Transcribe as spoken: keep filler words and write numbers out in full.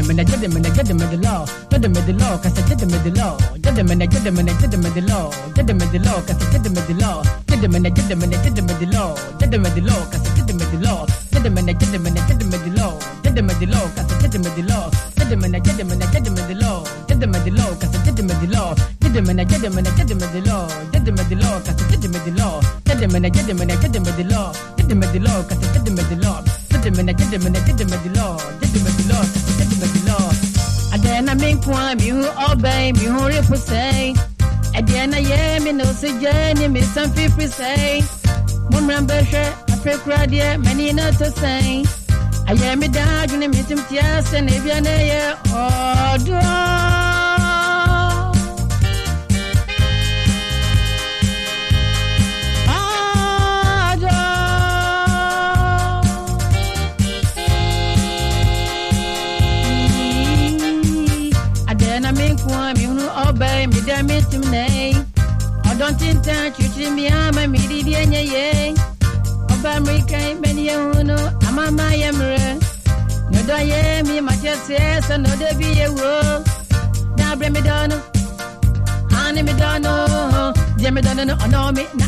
Gentlemen, gentlemen, gentlemen, the law. Gentlemen, the law, cause gentlemen, the law. Gentlemen, gentlemen, gentlemen, the law. Gentlemen, the law, cause gentlemen, the law. Gentlemen, gentlemen, gentlemen, the law. Gentlemen, the law, cause gentlemen, the law. Gentlemen, gentlemen, gentlemen, the law. Gentlemen, the law, cause gentlemen, the law. Gentlemen, gentlemen, gentlemen, the law. Gentlemen, the law, cause gentlemen, the law. Gentlemen, gentlemen, gentlemen, the law. Gentlemen, the law, cause gentlemen, the law. Gentlemen, gentlemen, gentlemen, the law. Gentlemen, the law, cause gentlemen, the law. Gentlemen, gentlemen, gentlemen, the law. Gentlemen, the law, cause gentlemen, the law. Again, I mean, Kwame, you obey me, who represent. Again, I am in no suggestion, me some people say. Mumran Besher, I feel crowd, yeah, many not to say. I am a dog in a meeting, yes, and if you're near, oh, do. Obey me, damn it, to me. I don't intend you to me, I'm a median, yea. Obey me, kind many, you know, I'm a my emerald. No, do I me, my chest, yes, and no, there be a woe. Now, bring me down, honey, me down, oh, Jimmy, don't know, me.